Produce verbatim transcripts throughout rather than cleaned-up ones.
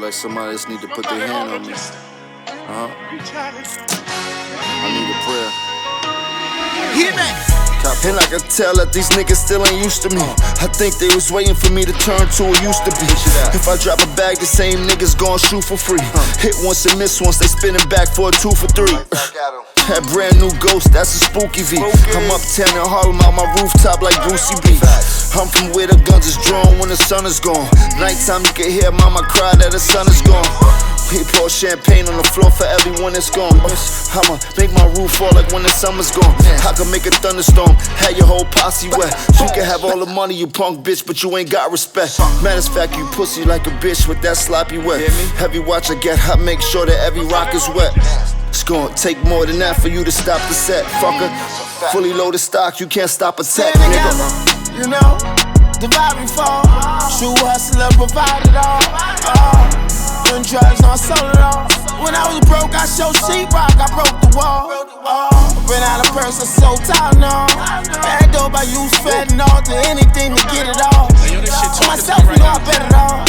like somebody just need to put their hand on me. Uh-huh. I need a prayer. Hit me. And I can tell that these niggas still ain't used to me. I think they was waiting for me to turn to what used to be. If I drop a bag, the same niggas gon' shoot for free. Hit once and miss once, they spinning back for a two for three. That brand new ghost, that's a spooky V. I'm uptown in Harlem out my rooftop like Brucey B. I'm from where the guns is drawn when the sun is gone. Nighttime you can hear mama cry that the sun is gone. He pour champagne on the floor for everyone that's gone. I'ma make my roof fall like when the summer's gone. I can make a thunderstorm, have your whole posse wet. You can have all the money, you punk bitch, but you ain't got respect. Matter of fact, you pussy like a bitch with that sloppy wet. Every watch I get, I make sure that every rock is wet. It's gonna take more than that for you to stop the set, fucker. Fully loaded stock, you can't stop a tech, nigga. You know, the vibe we fall. True hustler provide it all. Oh, doing drugs, no, I sold it all. When I was broke, I showed sheetrock, I broke the wall. Oh, been out of person, so tired now. Bad dope, I use fentanyl to anything to get it all. On myself, you know I bet it all.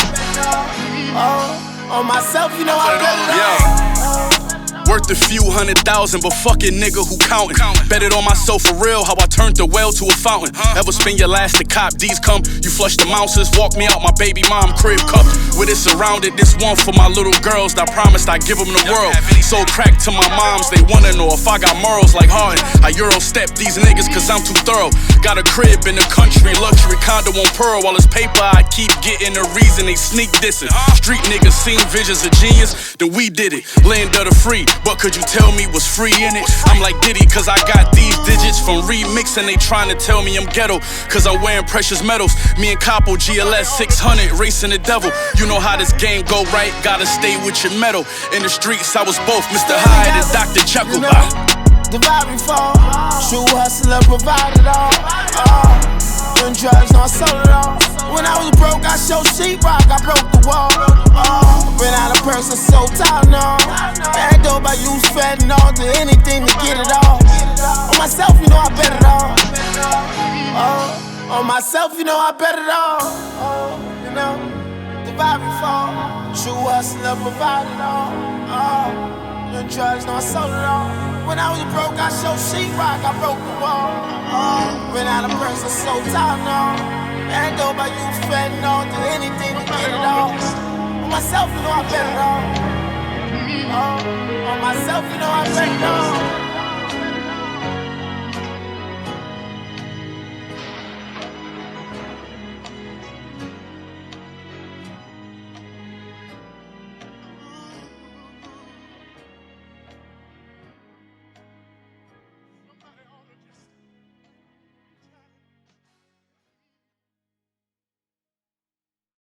Oh, on myself, you know I bet it all. Worth a few hundred thousand, but fucking nigga who countin'. Bet it on myself for real, how I turned the well to a fountain. Ever spend your last to cop, D's come, you flush the mouses, walk me out my baby mom crib cup. With it surrounded, this one for my little girls, I promised I'd give them the world. Sold crack to my moms, they wanna know if I got morals like Harden. I Euro step these niggas cause I'm too thorough. Got a crib in the country, luxury condo on Pearl. While it's paper, I keep getting the reason they sneak dissing. Street niggas seen visions of genius, then we did it. Land of the free. But could you tell me what's free in it? I'm like Diddy cause I got these digits from remixing. They trying to tell me I'm ghetto cause I'm wearing precious metals. Me and Capo G L S six hundred racing the devil. You know how this game go, right? Gotta stay with your metal. In the streets I was both Mister Hyde and Doctor Jekyll. You know, the vibe we fall. True hustler provide it all. Oh, doing drugs, no, I sold it all. When I was broke, I showed sheetrock, I broke the wall. Oh, been out of person, so tired now. Bad dope, I use fentanyl to anything to get it all. On myself, you know I bet it all. Oh, on myself, you know I bet it all. Oh, you know, the vibe we fall. True hustler provide it all. Oh, doing drugs, no, I sold it all. When I was broke, I showed sheetrock, I broke the wall. Oh, been out of person, so tired now. Bad dope, I use fentanyl to anything to get it all. On myself, you know I bet it all. Oh, on myself, you know I bet it all.